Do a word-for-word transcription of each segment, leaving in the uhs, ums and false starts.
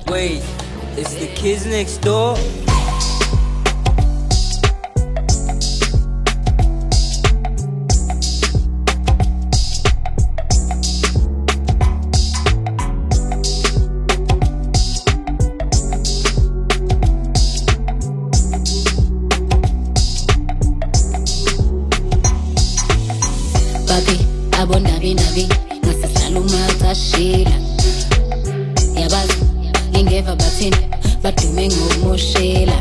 Wait, it's the kids next door? Papi, abondabi nabi, ngasihlala umathashila. Yabazi, ngingeva bathini, badume ngokumoshela.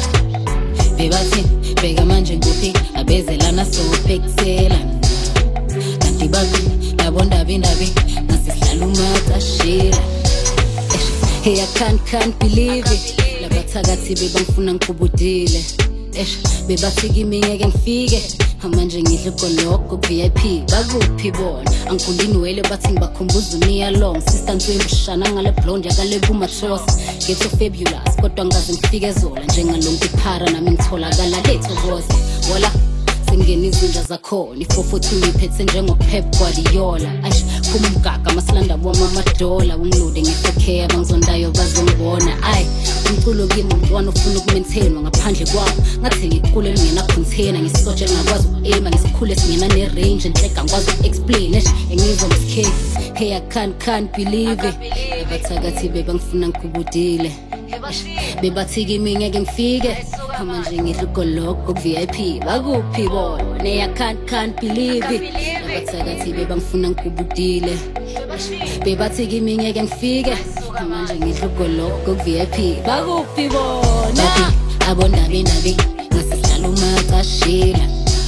Bebathini, bheka manje nguphi, abezelana sophekisela. Kanti bapi, abondabi nabi, ngasihlala umathashila. Hey, I can't, can't believe it. Labathakathi bebangifuna ngikubudile. Eish, bebathi kimi ngeke ngifike. Manje ngidla ukoloko V I P bakuphi bona angikundini wele bathi ngibakhumbuza unia long sister ntwembushana ngale blonde yakale bumatros get so fabulous kodwa ngaze ngifike zola njengalonke iphara nami ngitholakala letho boss wala singena izinja zakhona i-four four two iphethe njengo-Pep Guardiola ayish phuma umgaga masilanda wamamadola ungilode nge-four K abangizondayo bazongibona ayi umculo kimi umntwana ufuna ukumaintainwa ngaphandle kwawo ngathenga iqule elingena-container ngisisotshe ngingakwazi uku-aima ngisikhule singena ne-range enhleka ngikwazi uku-explain esh engizwa ngisikhe hey I can't, can't believe it abathakathi bebangifuna ngikubudile bebathi kimi ngeke ngifike manje ngidla ukoloko V I P bakuphi bona hey I can't, can't believe it abathakathi bebangifuna ngikubudile bebathi kimi ngeke ngifike manje ngidla ukoloko V I P bakuphi bona abondabi nabi ngasihlala umathashila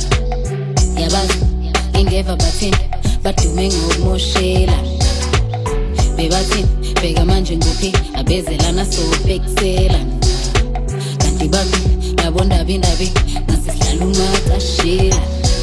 yabazi ngingeva bathini badume ngokumoshela bebathini bheka manje nguphi abezelana sophekisela kanti bapi abondabi nabi ngasihlala umathashila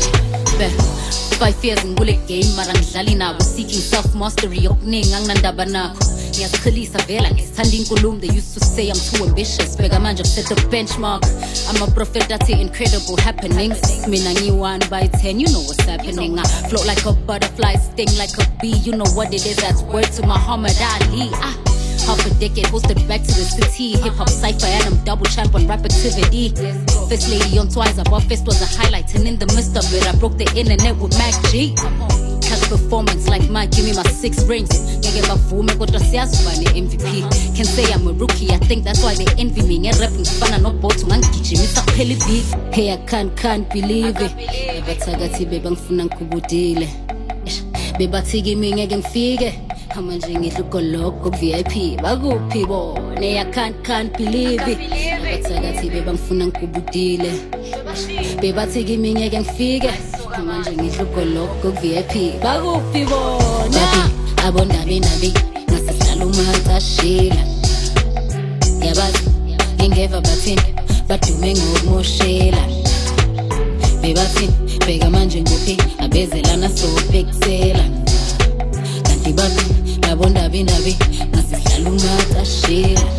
five years ngule game mara ngidlali nabo seeking self mastery okuningi anginandaba nakho ngiyasikhulisa vela ngisithanda inkulumo they used to say I'm too ambitious bheka manje set the benchmark I'm a prophet athi incredible happenings mina ngi-one by ten you know what's happening I float like a butterfly sting like a bee you know what it is that's word to Muhammad Ali ah half a decade hosted back to the city hip-hop cypher and I'm double champ on rap activity first lady on twice above fist was a highlight and in the midst of it I broke the internet with Mac G cash performance like mine give me my six rings ngeke bavume kodwa siyazuba ne-M V P can say I'm a rookie I think that's why they envy me nge-rap ngifana nobotho ngangigijimisa kuphela iviki hey I can't, can't believe it abathakathi bebangifuna ngikubudile bebathi kimi ngeke ngifike manje ngidla ukoloko V I P bakuphi bona hey I can't, can't believe it abathakathi bebangifuna ngikubudile bebathi kimi ngeke ngifike manje ngidla ukoloko V I P bakuphi bona abondabi nabi ngasihlala umathashila yabazi ngingeva bathini badume ngokumoshela bebathini bheka manje nguphi abezelana sophekisela kanti bapi abondabi nabi ngasihlala umathashila